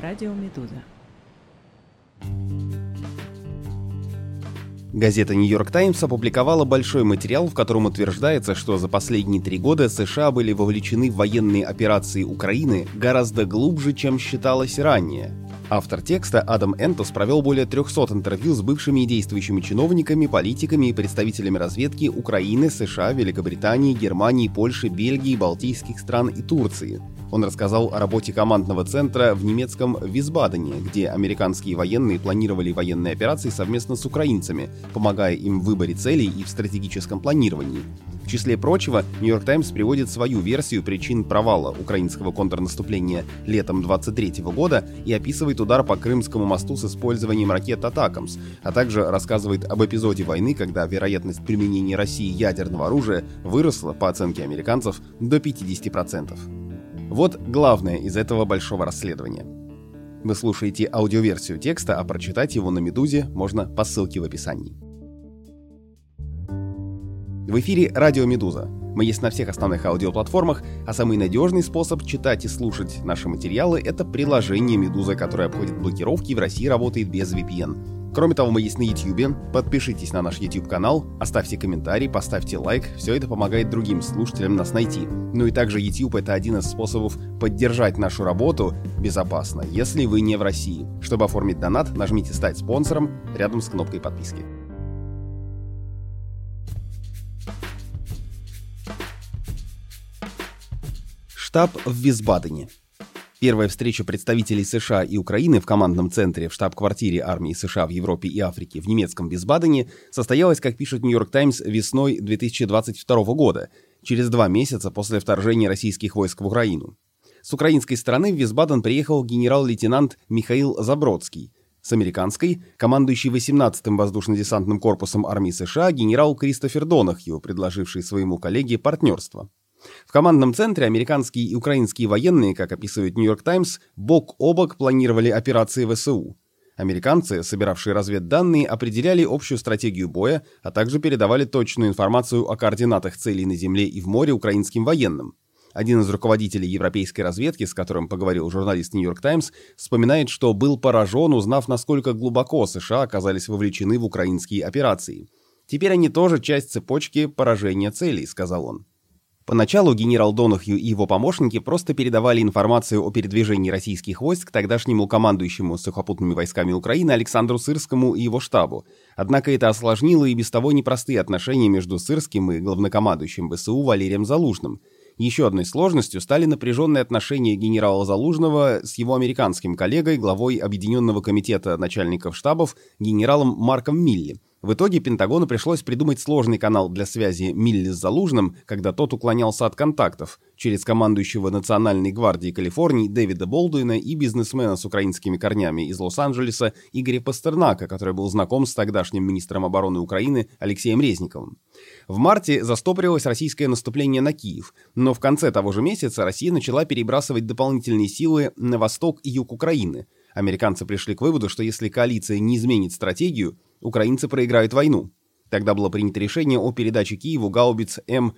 Радио Медуза. Газета «Нью-Йорк Таймс» опубликовала большой материал, в котором утверждается, что за последние 3 года США были вовлечены в военные операции Украины гораздо глубже, чем считалось ранее. Автор текста Адам Энтос провел более 300 интервью с бывшими и действующими чиновниками, политиками и представителями разведки Украины, США, Великобритании, Германии, Польши, Бельгии, Балтийских стран и Турции. Он рассказал о работе командного центра в немецком Висбадене, где американские военные планировали военные операции совместно с украинцами, помогая им в выборе целей и в стратегическом планировании. В числе прочего, «Нью-Йорк Таймс» приводит свою версию причин провала украинского контрнаступления летом 2023 года и описывает удар по Крымскому мосту с использованием ракет «Атакамс», а также рассказывает об эпизоде войны, когда вероятность применения России ядерного оружия выросла, по оценке американцев, до 50%. Вот главное из этого большого расследования. Вы слушаете аудиоверсию текста, а прочитать его на «Медузе» можно по ссылке в описании. В эфире «Радио Медуза». Мы есть на всех основных аудиоплатформах, а самый надежный способ читать и слушать наши материалы — это приложение «Медуза», которое обходит блокировки и в России работает без VPN. Кроме того, мы есть на YouTube. Подпишитесь на наш YouTube-канал, оставьте комментарий, поставьте лайк. Все это помогает другим слушателям нас найти. Ну и также YouTube — это один из способов поддержать нашу работу безопасно, если вы не в России. Чтобы оформить донат, нажмите «Стать спонсором» рядом с кнопкой подписки. Штаб в Висбадене. Первая встреча представителей США и Украины в командном центре в штаб-квартире армии США в Европе и Африке в немецком Висбадене состоялась, как пишет «Нью-Йорк Таймс», весной 2022 года, через 2 месяца после вторжения российских войск в Украину. С украинской стороны в Висбаден приехал генерал-лейтенант Михаил Забродский. С американской — командующий 18-м воздушно-десантным корпусом армии США генерал Кристофер Донахью, предложивший своему коллеге партнерство. В командном центре американские и украинские военные, как описывает «Нью-Йорк Таймс», бок о бок планировали операции ВСУ. Американцы, собиравшие разведданные, определяли общую стратегию боя, а также передавали точную информацию о координатах целей на земле и в море украинским военным. Один из руководителей европейской разведки, с которым поговорил журналист «Нью-Йорк Таймс», вспоминает, что был поражен, узнав, насколько глубоко США оказались вовлечены в украинские операции. «Теперь они тоже часть цепочки поражения целей», — сказал он. Поначалу генерал Донахью и его помощники просто передавали информацию о передвижении российских войск тогдашнему командующему сухопутными войсками Украины Александру Сырскому и его штабу. Однако это осложнило и без того непростые отношения между Сырским и главнокомандующим ВСУ Валерием Залужным. Еще одной сложностью стали напряженные отношения генерала Залужного с его американским коллегой, главой Объединенного комитета начальников штабов, генералом Марком Милли. В итоге Пентагону пришлось придумать сложный канал для связи Милли с Залужным, когда тот уклонялся от контактов, через командующего Национальной гвардии Калифорнии Дэвида Болдуина и бизнесмена с украинскими корнями из Лос-Анджелеса Игоря Пастернака, который был знаком с тогдашним министром обороны Украины Алексеем Резниковым. В марте застопорилось российское наступление на Киев, но в конце того же месяца Россия начала перебрасывать дополнительные силы на восток и юг Украины. Американцы пришли к выводу, что если коалиция не изменит стратегию, украинцы проиграют войну. Тогда было принято решение о передаче Киеву гаубиц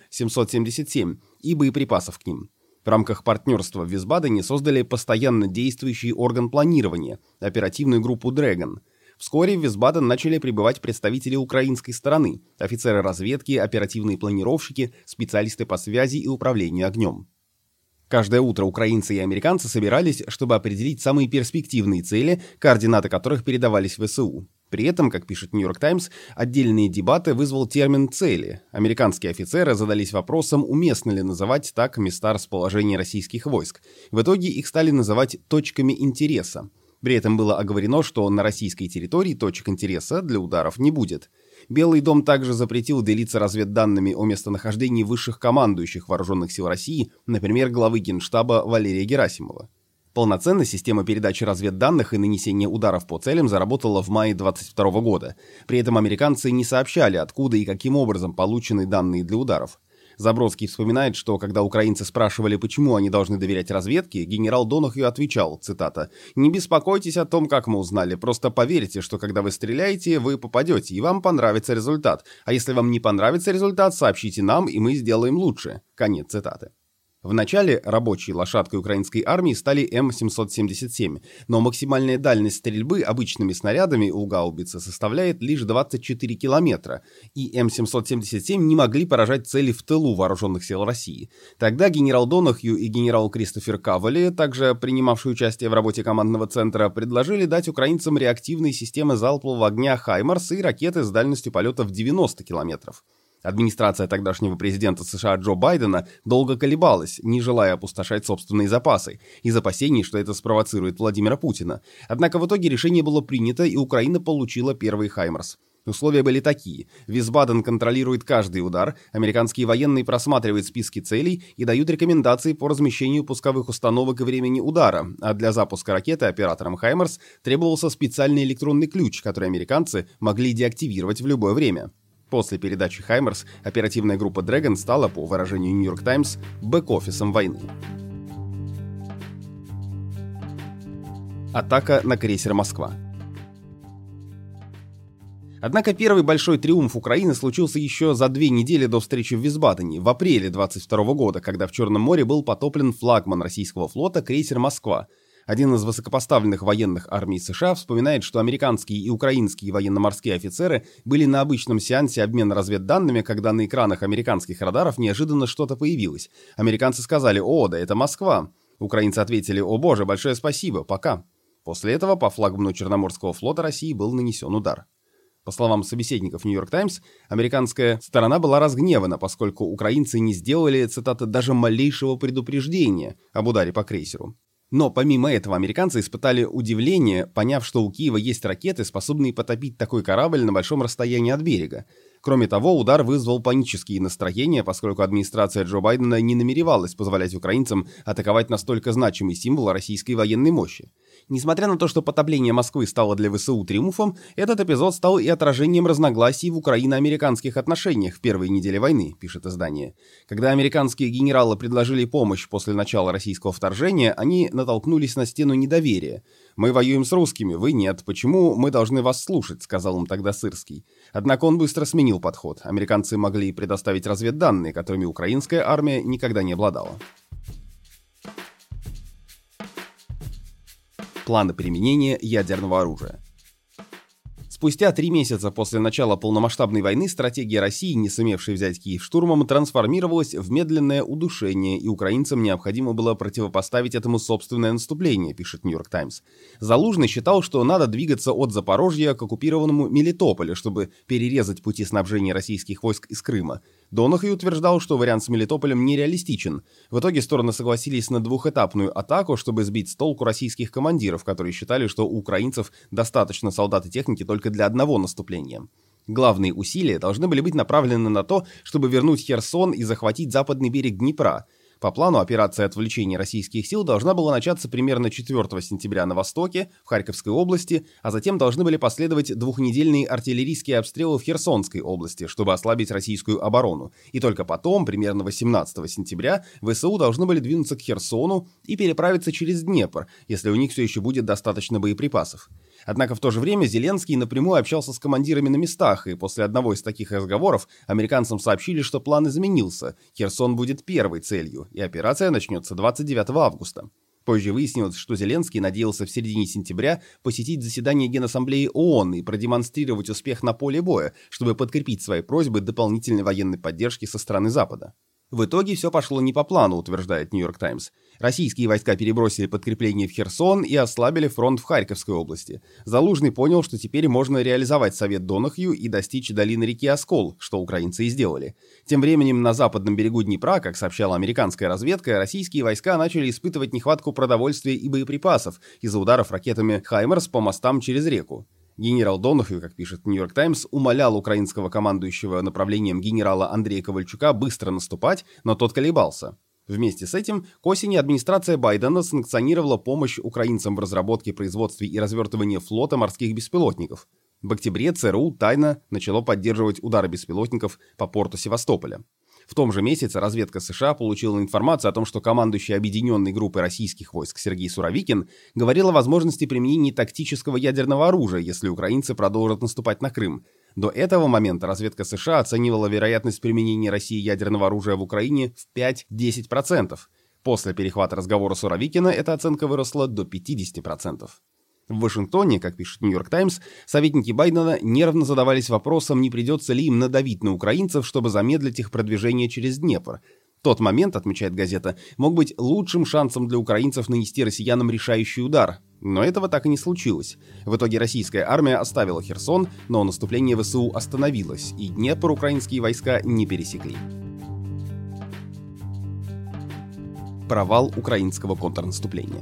М777 и боеприпасов к ним. В рамках партнерства в Висбадене создали постоянно действующий орган планирования, оперативную группу «Дрэгон». Вскоре в Висбаден начали прибывать представители украинской стороны, офицеры разведки, оперативные планировщики, специалисты по связи и управлению огнем. Каждое утро украинцы и американцы собирались, чтобы определить самые перспективные цели, координаты которых передавались в ВСУ. При этом, как пишет «Нью-Йорк Таймс», отдельные дебаты вызвал термин «цели». Американские офицеры задались вопросом, уместно ли называть так места расположения российских войск. В итоге их стали называть «точками интереса». При этом было оговорено, что на российской территории точек интереса для ударов не будет. Белый дом также запретил делиться разведданными о местонахождении высших командующих вооруженных сил России, например, главы Генштаба Валерия Герасимова. Полноценно система передачи разведданных и нанесения ударов по целям заработала в мае 2022 года. При этом американцы не сообщали, откуда и каким образом получены данные для ударов. Забродский вспоминает, что когда украинцы спрашивали, почему они должны доверять разведке, генерал Донахью отвечал, цитата, «Не беспокойтесь о том, как мы узнали, просто поверьте, что когда вы стреляете, вы попадете, и вам понравится результат. А если вам не понравится результат, сообщите нам, и мы сделаем лучше». Конец цитаты. Вначале рабочей лошадкой украинской армии стали М777, но максимальная дальность стрельбы обычными снарядами у гаубицы составляет лишь 24 километра, и М777 не могли поражать цели в тылу вооруженных сил России. Тогда генерал Донахью и генерал Кристофер Кавали, также принимавшие участие в работе командного центра, предложили дать украинцам реактивные системы залпового огня «Хаймарс» и ракеты с дальностью полета в 90 километров. Администрация тогдашнего президента США Джо Байдена долго колебалась, не желая опустошать собственные запасы, из опасений, что это спровоцирует Владимира Путина. Однако в итоге решение было принято, и Украина получила первый «Хаймарс». Условия были такие. Висбаден контролирует каждый удар, американские военные просматривают списки целей и дают рекомендации по размещению пусковых установок и времени удара, а для запуска ракеты операторам «Хаймарс» требовался специальный электронный ключ, который американцы могли деактивировать в любое время. После передачи «Хаймарс» оперативная группа Dragon стала, по выражению New York Times, бэк-офисом войны. Атака на крейсер «Москва». Однако первый большой триумф Украины случился еще за 2 недели до встречи в Висбадене, в апреле 22 года, когда в Черном море был потоплен флагман российского флота крейсер «Москва». Один из высокопоставленных военных армий США вспоминает, что американские и украинские военно-морские офицеры были на обычном сеансе обмена разведданными, когда на экранах американских радаров неожиданно что-то появилось. Американцы сказали: «О, да это Москва». Украинцы ответили: «О боже, большое спасибо, пока». После этого по флагману Черноморского флота России был нанесен удар. По словам собеседников New York Times, американская сторона была разгневана, поскольку украинцы не сделали, цитата, «даже малейшего предупреждения» об ударе по крейсеру. Но помимо этого американцы испытали удивление, поняв, что у Киева есть ракеты, способные потопить такой корабль на большом расстоянии от берега. Кроме того, удар вызвал панические настроения, поскольку администрация Джо Байдена не намеревалась позволять украинцам атаковать настолько значимый символ российской военной мощи. Несмотря на то, что потопление Москвы стало для ВСУ триумфом, этот эпизод стал и отражением разногласий в украино-американских отношениях в первые недели войны, пишет издание. Когда американские генералы предложили помощь после начала российского вторжения, они натолкнулись на стену недоверия. «Мы воюем с русскими, вы нет. Почему мы должны вас слушать?» — сказал им тогда Сырский. Однако он быстро сменил подход. Американцы могли предоставить разведданные, которыми украинская армия никогда не обладала. Планы применения ядерного оружия. Спустя 3 месяца после начала полномасштабной войны стратегия России, не сумевшей взять Киев штурмом, трансформировалась в медленное удушение, и украинцам необходимо было противопоставить этому собственное наступление, пишет New York Times. Залужный считал, что надо двигаться от Запорожья к оккупированному Мелитополю, чтобы перерезать пути снабжения российских войск из Крыма. Донахью утверждал, что вариант с Мелитополем нереалистичен. В итоге стороны согласились на двухэтапную атаку, чтобы сбить с толку российских командиров, которые считали, что у украинцев достаточно солдат и техники только для одного наступления. Главные усилия должны были быть направлены на то, чтобы вернуть Херсон и захватить западный берег Днепра. По плану, операция отвлечения российских сил должна была начаться примерно 4 сентября на востоке, в Харьковской области, а затем должны были последовать 2-недельные артиллерийские обстрелы в Херсонской области, чтобы ослабить российскую оборону. И только потом, примерно 18 сентября, ВСУ должны были двинуться к Херсону и переправиться через Днепр, если у них все еще будет достаточно боеприпасов. Однако в то же время Зеленский напрямую общался с командирами на местах, и после одного из таких разговоров американцам сообщили, что план изменился, Херсон будет первой целью, и операция начнется 29 августа. Позже выяснилось, что Зеленский надеялся в середине сентября посетить заседание Генассамблеи ООН и продемонстрировать успех на поле боя, чтобы подкрепить свои просьбы дополнительной военной поддержки со стороны Запада. В итоге все пошло не по плану, утверждает New York Times. Российские войска перебросили подкрепление в Херсон и ослабили фронт в Харьковской области. Залужный понял, что теперь можно реализовать совет Донахью и достичь долины реки Оскол, что украинцы и сделали. Тем временем на западном берегу Днепра, как сообщала американская разведка, российские войска начали испытывать нехватку продовольствия и боеприпасов из-за ударов ракетами «Хаймарс» по мостам через реку. Генерал Донахью, как пишет New York Times, умолял украинского командующего направлением генерала Андрея Ковальчука быстро наступать, но тот колебался. Вместе с этим, к осени администрация Байдена санкционировала помощь украинцам в разработке, производстве и развертывании флота морских беспилотников. В октябре ЦРУ тайно начало поддерживать удары беспилотников по порту Севастополя. В том же месяце разведка США получила информацию о том, что командующий объединенной группой российских войск Сергей Суровикин говорил о возможности применения тактического ядерного оружия, если украинцы продолжат наступать на Крым. До этого момента разведка США оценивала вероятность применения России ядерного оружия в Украине в 5-10%. После перехвата разговора Суровикина эта оценка выросла до 50%. В Вашингтоне, как пишет Нью-Йорк Таймс, советники Байдена нервно задавались вопросом, не придется ли им надавить на украинцев, чтобы замедлить их продвижение через Днепр. Тот момент, отмечает газета, мог быть лучшим шансом для украинцев нанести россиянам решающий удар. Но этого так и не случилось. В итоге российская армия оставила Херсон, но наступление ВСУ остановилось, и Днепр украинские войска не пересекли. Провал украинского контрнаступления.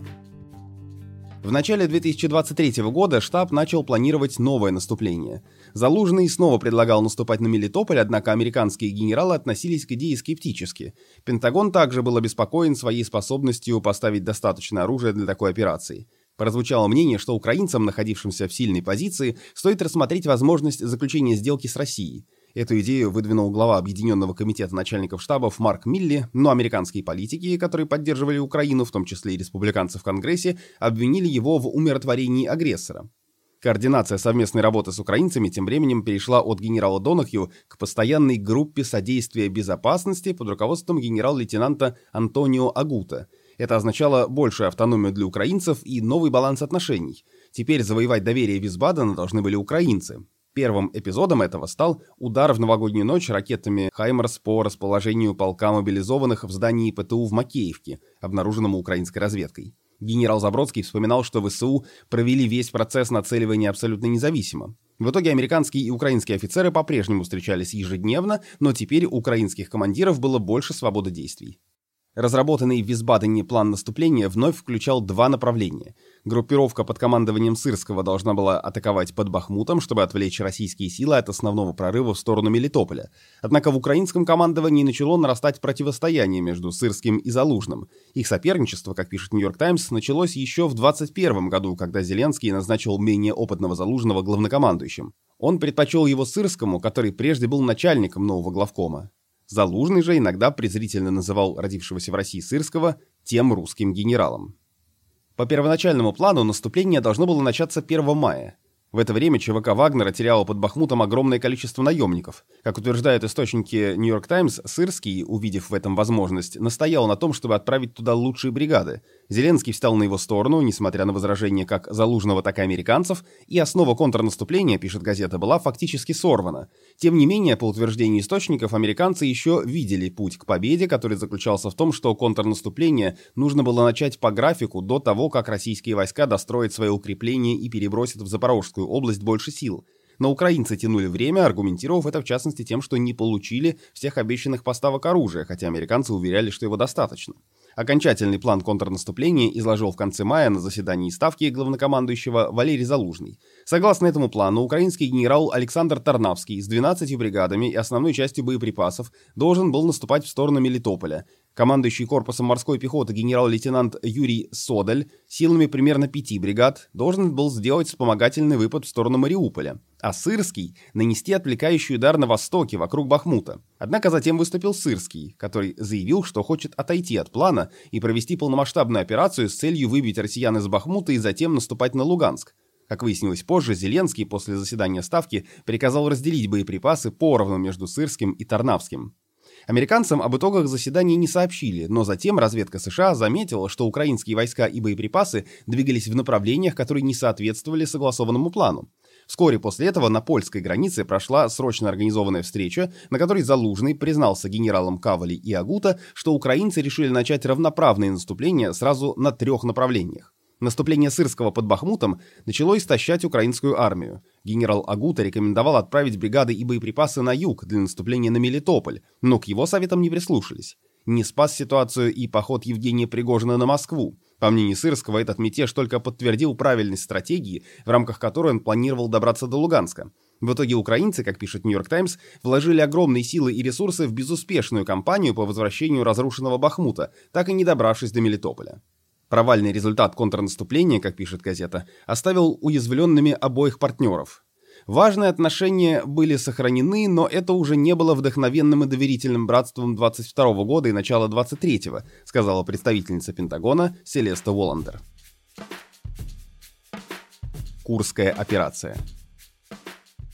В начале 2023 года штаб начал планировать новое наступление. Залужный снова предлагал наступать на Мелитополь, однако американские генералы относились к идее скептически. Пентагон также был обеспокоен своей способностью поставить достаточно оружия для такой операции. Прозвучало мнение, что украинцам, находившимся в сильной позиции, стоит рассмотреть возможность заключения сделки с Россией. Эту идею выдвинул глава Объединенного комитета начальников штабов Марк Милли, но американские политики, которые поддерживали Украину, в том числе и республиканцы в Конгрессе, обвинили его в умиротворении агрессора. Координация совместной работы с украинцами тем временем перешла от генерала Донахью к постоянной группе содействия безопасности под руководством генерал-лейтенанта Антонио Агута. Это означало большую автономию для украинцев и новый баланс отношений. Теперь завоевать доверие Висбадена должны были украинцы. Первым эпизодом этого стал удар в новогоднюю ночь ракетами «Хаймарс» по расположению полка мобилизованных в здании ПТУ в Макеевке, обнаруженному украинской разведкой. Генерал Забродский вспоминал, что ВСУ провели весь процесс нацеливания абсолютно независимо. В итоге американские и украинские офицеры по-прежнему встречались ежедневно, но теперь у украинских командиров было больше свободы действий. Разработанный в Висбадене план наступления вновь включал два направления. Группировка под командованием Сырского должна была атаковать под Бахмутом, чтобы отвлечь российские силы от основного прорыва в сторону Мелитополя. Однако в украинском командовании начало нарастать противостояние между Сырским и Залужным. Их соперничество, как пишет Нью-Йорк Таймс, началось еще в 2021 году, когда Зеленский назначил менее опытного Залужного главнокомандующим. Он предпочел его Сырскому, который прежде был начальником нового главкома. Залужный же иногда презрительно называл родившегося в России Сырского тем русским генералом. По первоначальному плану наступление должно было начаться 1 мая. В это время ЧВК Вагнера теряла под Бахмутом огромное количество наемников. Как утверждают источники Нью-Йорк Таймс, Сырский, увидев в этом возможность, настоял на том, чтобы отправить туда лучшие бригады. Зеленский встал на его сторону, несмотря на возражения как Залужного, так и американцев, и основа контрнаступления, пишет газета, была фактически сорвана. Тем не менее, по утверждению источников, американцы еще видели путь к победе, который заключался в том, что контрнаступление нужно было начать по графику до того, как российские войска достроят свои укрепления и перебросят в Запорожскую область больше сил. Но украинцы тянули время, аргументировав это в частности тем, что не получили всех обещанных поставок оружия, хотя американцы уверяли, что его достаточно. Окончательный план контрнаступления изложил в конце мая на заседании Ставки главнокомандующего Валерий Залужный. Согласно этому плану, украинский генерал Александр Тарнавский с 12 бригадами и основной частью боеприпасов должен был наступать в сторону Мелитополя. Командующий корпусом морской пехоты генерал-лейтенант Юрий Содаль силами примерно 5 бригад должен был сделать вспомогательный выпад в сторону Мариуполя, а Сырский — нанести отвлекающий удар на востоке, вокруг Бахмута. Однако затем выступил Сырский, который заявил, что хочет отойти от плана и провести полномасштабную операцию с целью выбить россиян из Бахмута и затем наступать на Луганск. Как выяснилось позже, Зеленский после заседания Ставки приказал разделить боеприпасы поровну между Сырским и Тарнавским. Американцам об итогах заседания не сообщили, но затем разведка США заметила, что украинские войска и боеприпасы двигались в направлениях, которые не соответствовали согласованному плану. Вскоре после этого на польской границе прошла срочно организованная встреча, на которой Залужный признался генералам Кавали и Агута, что украинцы решили начать равноправные наступления сразу на 3 направлениях. Наступление Сырского под Бахмутом начало истощать украинскую армию. Генерал Агута рекомендовал отправить бригады и боеприпасы на юг для наступления на Мелитополь, но к его советам не прислушались. Не спас ситуацию и поход Евгения Пригожина на Москву. По мнению Сырского, этот мятеж только подтвердил правильность стратегии, в рамках которой он планировал добраться до Луганска. В итоге украинцы, как пишет Нью-Йорк Таймс, вложили огромные силы и ресурсы в безуспешную кампанию по возвращению разрушенного Бахмута, так и не добравшись до Мелитополя. Провальный результат контрнаступления, как пишет газета, оставил уязвленными обоих партнеров. Важные отношения были сохранены, но это уже не было вдохновенным и доверительным братством 22 года и начала 23-го, сказала представительница Пентагона Селеста Воландер. Курская операция.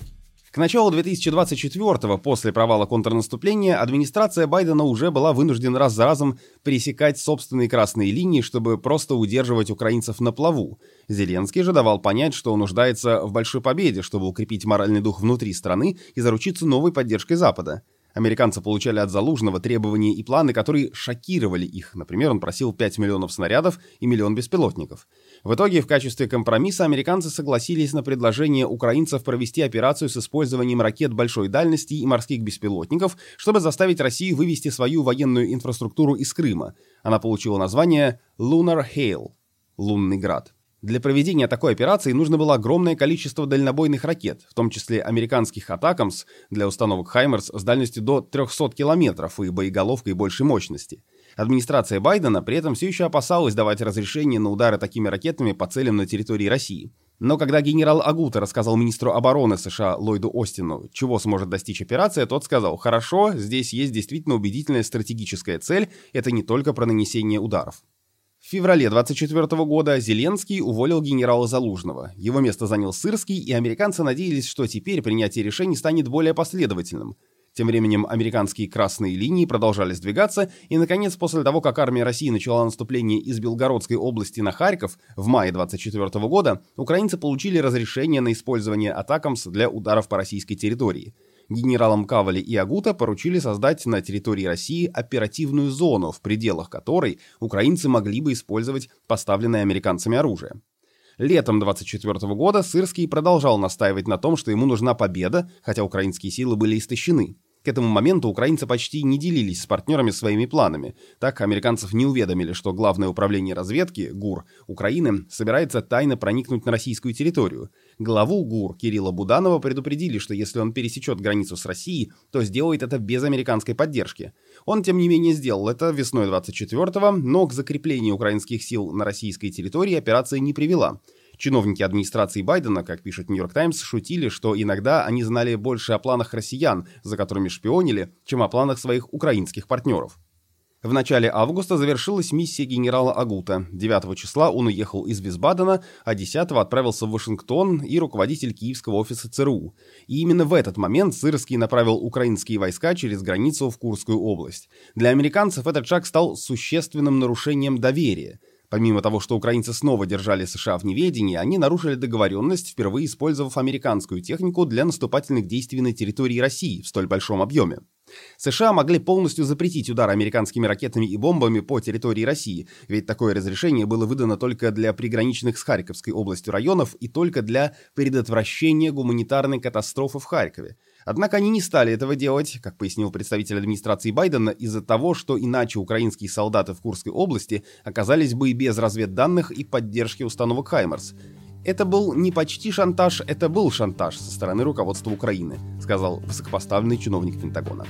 К началу 2024-го, после провала контрнаступления, администрация Байдена уже была вынуждена раз за разом пересекать собственные красные линии, чтобы просто удерживать украинцев на плаву. Зеленский же давал понять, что он нуждается в большой победе, чтобы укрепить моральный дух внутри страны и заручиться новой поддержкой Запада. Американцы получали от Залужного требования и планы, которые шокировали их. Например, он просил 5 миллионов снарядов и 1 миллион беспилотников. В итоге, в качестве компромисса, американцы согласились на предложение украинцев провести операцию с использованием ракет большой дальности и морских беспилотников, чтобы заставить Россию вывести свою военную инфраструктуру из Крыма. Она получила название Lunar Hail – «Лунный град». Для проведения такой операции нужно было огромное количество дальнобойных ракет, в том числе американских «Атакамс» для установок «Хаймерс» с дальностью до 300 километров и боеголовкой большей мощности. Администрация Байдена при этом все еще опасалась давать разрешение на удары такими ракетами по целям на территории России. Но когда генерал Агута рассказал министру обороны США Ллойду Остину, чего сможет достичь операция, тот сказал: «Хорошо, здесь есть действительно убедительная стратегическая цель, это не только про нанесение ударов». В феврале 2024 года Зеленский уволил генерала Залужного. Его место занял Сырский, и американцы надеялись, что теперь принятие решений станет более последовательным. Тем временем американские красные линии продолжали сдвигаться, и, наконец, после того, как армия России начала наступление из Белгородской области на Харьков в мае 2024 года, украинцы получили разрешение на использование «Атакамс» для ударов по российской территории. Генералам Кавали и Агута поручили создать на территории России оперативную зону, в пределах которой украинцы могли бы использовать поставленное американцами оружие. Летом 2024 года Сырский продолжал настаивать на том, что ему нужна победа, хотя украинские силы были истощены. К этому моменту украинцы почти не делились с партнерами своими планами. Так американцев не уведомили, что Главное управление разведки ГУР Украины собирается тайно проникнуть на российскую территорию. Главу ГУР Кирилла Буданова предупредили, что если он пересечет границу с Россией, то сделает это без американской поддержки. Он, тем не менее, сделал это весной 24-го, но к закреплению украинских сил на российской территории операция не привела. Чиновники администрации Байдена, как пишет Нью-Йорк Таймс, шутили, что иногда они знали больше о планах россиян, за которыми шпионили, чем о планах своих украинских партнеров. В начале августа завершилась миссия генерала Агута. 9 числа он уехал из Висбадена, а 10-го отправился в Вашингтон и руководитель киевского офиса ЦРУ. И именно в этот момент Сырский направил украинские войска через границу в Курскую область. Для американцев этот шаг стал существенным нарушением доверия. Помимо того, что украинцы снова держали США в неведении, они нарушили договоренность, впервые использовав американскую технику для наступательных действий на территории России в столь большом объеме. США могли полностью запретить удар американскими ракетами и бомбами по территории России, ведь такое разрешение было выдано только для приграничных с Харьковской областью районов и только для предотвращения гуманитарной катастрофы в Харькове. Однако они не стали этого делать, как пояснил представитель администрации Байдена, из-за того, что иначе украинские солдаты в Курской области оказались бы и без разведданных и поддержки установок «Хаймерс». «Это был не почти шантаж, это был шантаж со стороны руководства Украины», сказал высокопоставленный чиновник Пентагона.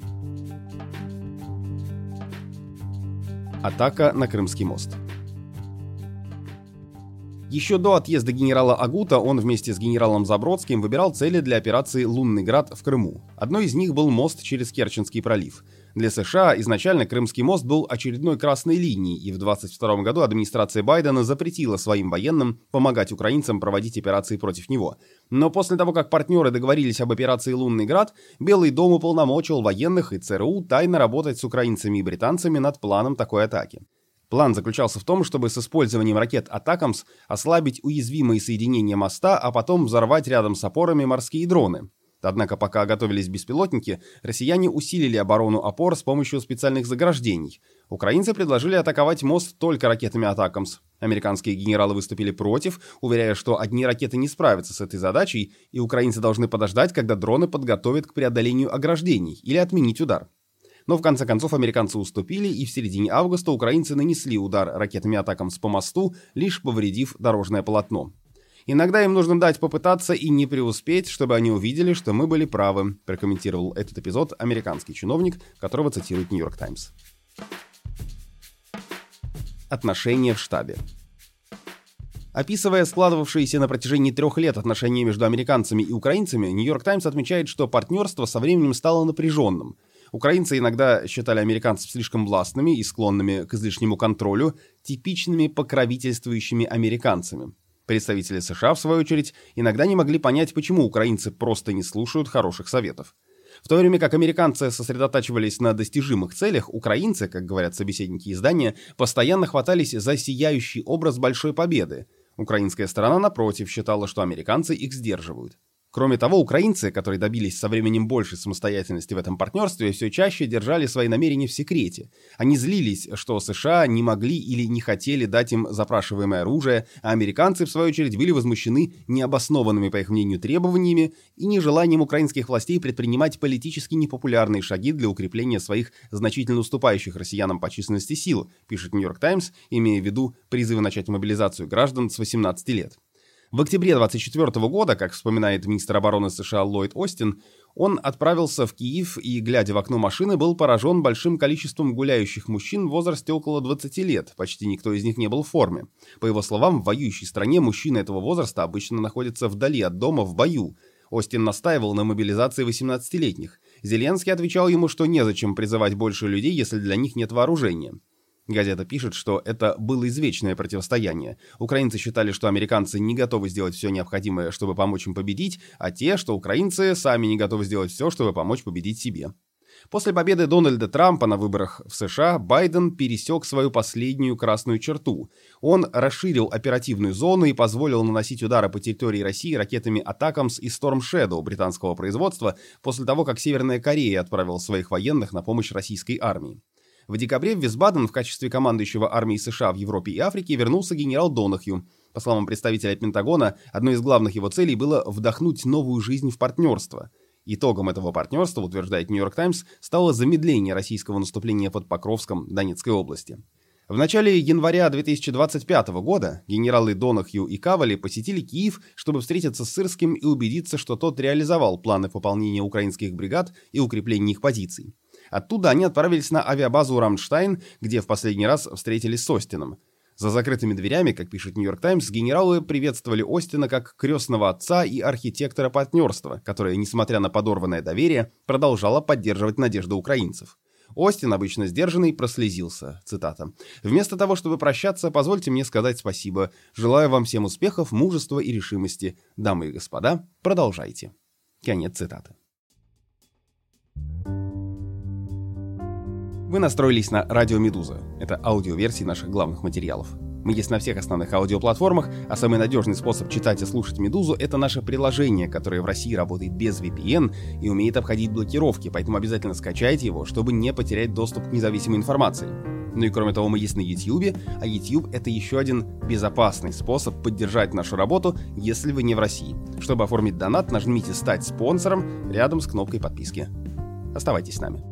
Атака на Крымский мост. Еще до отъезда генерала Агута он вместе с генералом Забродским выбирал цели для операции «Лунный град» в Крыму. Одной из них был мост через Керченский пролив. Для США изначально Крымский мост был очередной красной линией, и в 2022 году администрация Байдена запретила своим военным помогать украинцам проводить операции против него. Но после того, как партнеры договорились об операции «Лунный град», Белый дом уполномочил военных и ЦРУ тайно работать с украинцами и британцами над планом такой атаки. План заключался в том, чтобы с использованием ракет «Атакамс» ослабить уязвимые соединения моста, а потом взорвать рядом с опорами морские дроны. Однако пока готовились беспилотники, россияне усилили оборону опор с помощью специальных заграждений. Украинцы предложили атаковать мост только ракетами «Атакамс». Американские генералы выступили против, уверяя, что одни ракеты не справятся с этой задачей, и украинцы должны подождать, когда дроны подготовят к преодолению ограждений или отменить удар. Но в конце концов американцы уступили, и в середине августа украинцы нанесли удар ракетами «Атакамс» по мосту, лишь повредив дорожное полотно. «Иногда им нужно дать попытаться и не преуспеть, чтобы они увидели, что мы были правы», прокомментировал этот эпизод американский чиновник, которого цитирует Нью-Йорк Таймс. Отношения в штабе. Описывая складывавшиеся на протяжении 3 лет отношения между американцами и украинцами, Нью-Йорк Таймс отмечает, что партнерство со временем стало напряженным. Украинцы иногда считали американцев слишком властными и склонными к излишнему контролю, типичными покровительствующими американцами. Представители США, в свою очередь, иногда не могли понять, почему украинцы просто не слушают хороших советов. В то время как американцы сосредотачивались на достижимых целях, украинцы, как говорят собеседники издания, постоянно хватались за сияющий образ большой победы. Украинская сторона, напротив, считала, что американцы их сдерживают. Кроме того, украинцы, которые добились со временем большей самостоятельности в этом партнерстве, все чаще держали свои намерения в секрете. Они злились, что США не могли или не хотели дать им запрашиваемое оружие, а американцы, в свою очередь, были возмущены необоснованными, по их мнению, требованиями и нежеланием украинских властей предпринимать политически непопулярные шаги для укрепления своих значительно уступающих россиянам по численности сил, пишет New York Times, имея в виду призывы начать мобилизацию граждан с 18 лет. В октябре 2024 года, как вспоминает министр обороны США Ллойд Остин, он отправился в Киев и, глядя в окно машины, был поражен большим количеством гуляющих мужчин в возрасте около 20 лет, почти никто из них не был в форме. По его словам, в воюющей стране мужчины этого возраста обычно находятся вдали от дома в бою. Остин настаивал на мобилизации 18-летних. Зеленский отвечал ему, что незачем призывать больше людей, если для них нет вооружения. Газета пишет, что это было извечное противостояние. Украинцы считали, что американцы не готовы сделать все необходимое, чтобы помочь им победить, а те, что украинцы сами не готовы сделать все, чтобы помочь победить себе. После победы Дональда Трампа на выборах в США Байден пересек свою последнюю красную черту. Он расширил оперативную зону и позволил наносить удары по территории России ракетами Атакамс и Storm Shadow британского производства после того, как Северная Корея отправила своих военных на помощь российской армии. В декабре в Висбаден в качестве командующего армией США в Европе и Африке вернулся генерал Донахью. По словам представителя Пентагона, одной из главных его целей было вдохнуть новую жизнь в партнерство. Итогом этого партнерства, утверждает New York Times, стало замедление российского наступления под Покровском Донецкой области. В начале января 2025 года генералы Донахью и Кавали посетили Киев, чтобы встретиться с Сырским и убедиться, что тот реализовал планы пополнения украинских бригад и укрепления их позиций. Оттуда они отправились на авиабазу Рамштайн, где в последний раз встретились с Остином. За закрытыми дверями, как пишет New York Times, генералы приветствовали Остина как крестного отца и архитектора партнерства, которое, несмотря на подорванное доверие, продолжало поддерживать надежды украинцев. Остин, обычно сдержанный, прослезился. Цитата. «Вместо того, чтобы прощаться, позвольте мне сказать спасибо. Желаю вам всем успехов, мужества и решимости. Дамы и господа, продолжайте». Конец цитаты. Вы настроились на Радио Медуза. Это аудиоверсии наших главных материалов. Мы есть на всех основных аудиоплатформах, а самый надежный способ читать и слушать Медузу — это наше приложение, которое в России работает без VPN и умеет обходить блокировки, поэтому обязательно скачайте его, чтобы не потерять доступ к независимой информации. Ну и кроме того, мы есть на YouTube, а YouTube — это еще один безопасный способ поддержать нашу работу, если вы не в России. Чтобы оформить донат, нажмите «Стать спонсором» рядом с кнопкой подписки. Оставайтесь с нами.